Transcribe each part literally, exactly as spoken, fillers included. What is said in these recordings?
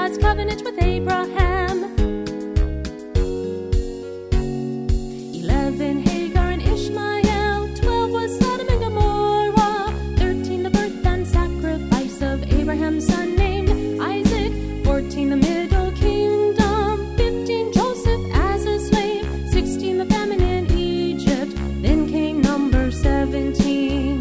God's covenant with Abraham. Eleven, Hagar and Ishmael. Twelve was Sodom and Gomorrah. Thirteen, the birth and sacrifice of Abraham's son named Isaac. Fourteen, the Middle Kingdom. Fifteen, Joseph as a slave. Sixteen, the famine in Egypt. Then came number seventeen.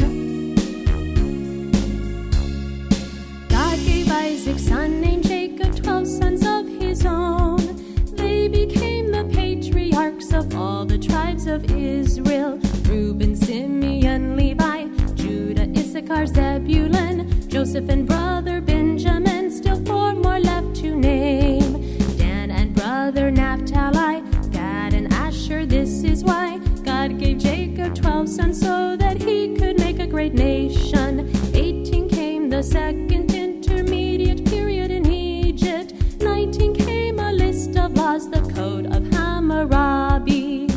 God gave Isaac son named Jacob, twelve sons of his own. They became the patriarchs of all the tribes of Israel. Reuben, Simeon, Levi, Judah, Issachar, Zebulun, Joseph and brother Benjamin. Still four more left to name. Dan and brother Naphtali, Gad and Asher. This is why God gave Jacob twelve sons, so that he could make a great nation. Eighteen came the second intermediate period in Egypt. Nineteen came a list of laws, the code of Hammurabi.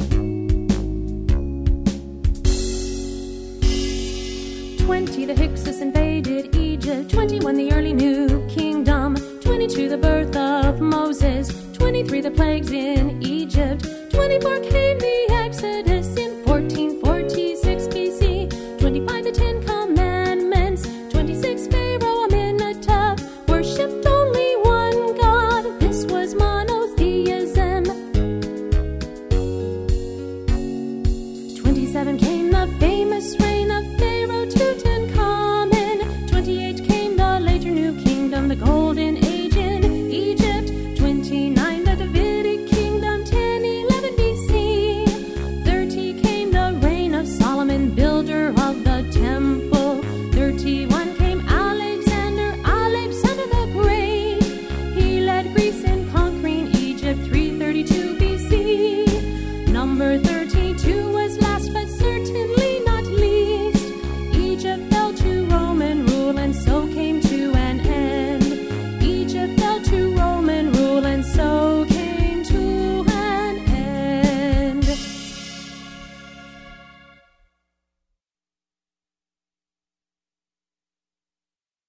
Twenty, the Hyksos invaded Egypt. Twenty-one, the early new kingdom. Twenty-two, the birth of Moses. Twenty-three, the plagues in Egypt. Twenty-four, Canaan